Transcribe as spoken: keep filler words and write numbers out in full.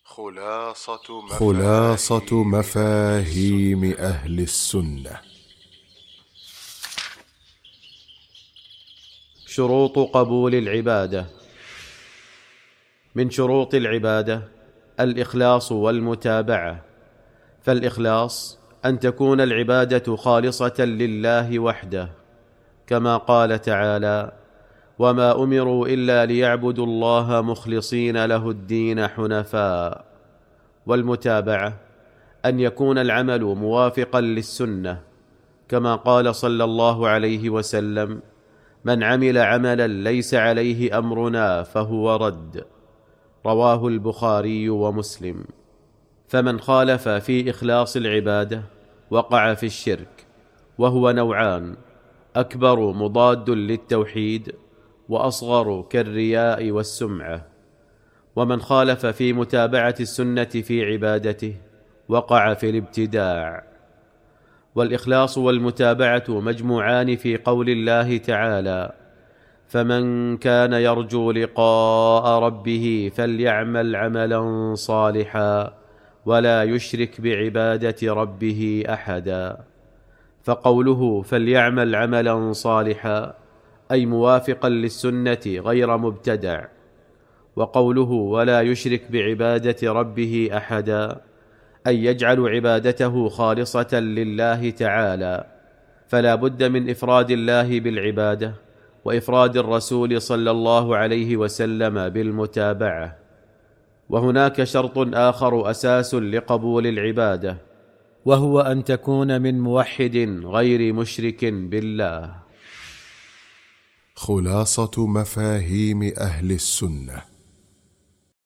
خلاصة مفاهيم, خلاصة مفاهيم أهل السنة. شروط قبول العبادة. من شروط العبادة الإخلاص والمتابعة، فالإخلاص أن تكون العبادة خالصة لله وحده، كما قال تعالى: وما أمروا إلا ليعبدوا الله مخلصين له الدين حنفاء. والمتابعة أن يكون العمل موافقا للسنة، كما قال صلى الله عليه وسلم: من عمل عملا ليس عليه أمرنا فهو رد. رواه البخاري ومسلم. فمن خالف في إخلاص العبادة وقع في الشرك، وهو نوعان: أكبر مضاد للتوحيد، وأصغر كالرياء والسمعة. ومن خالف في متابعة السنة في عبادته وقع في الابتداع. والإخلاص والمتابعة مجموعان في قول الله تعالى: فمن كان يرجو لقاء ربه فليعمل عملا صالحا ولا يشرك بعبادة ربه أحدا. فقوله فليعمل عملا صالحا أي موافقا للسنة غير مبتدع، وقوله ولا يشرك بعبادة ربه أحدا أي يجعل عبادته خالصة لله تعالى. فلا بد من إفراد الله بالعبادة، وإفراد الرسول صلى الله عليه وسلم بالمتابعة. وهناك شرط آخر أساس لقبول العبادة، وهو أن تكون من موحد غير مشرك بالله. خلاصة مفاهيم أهل السنة.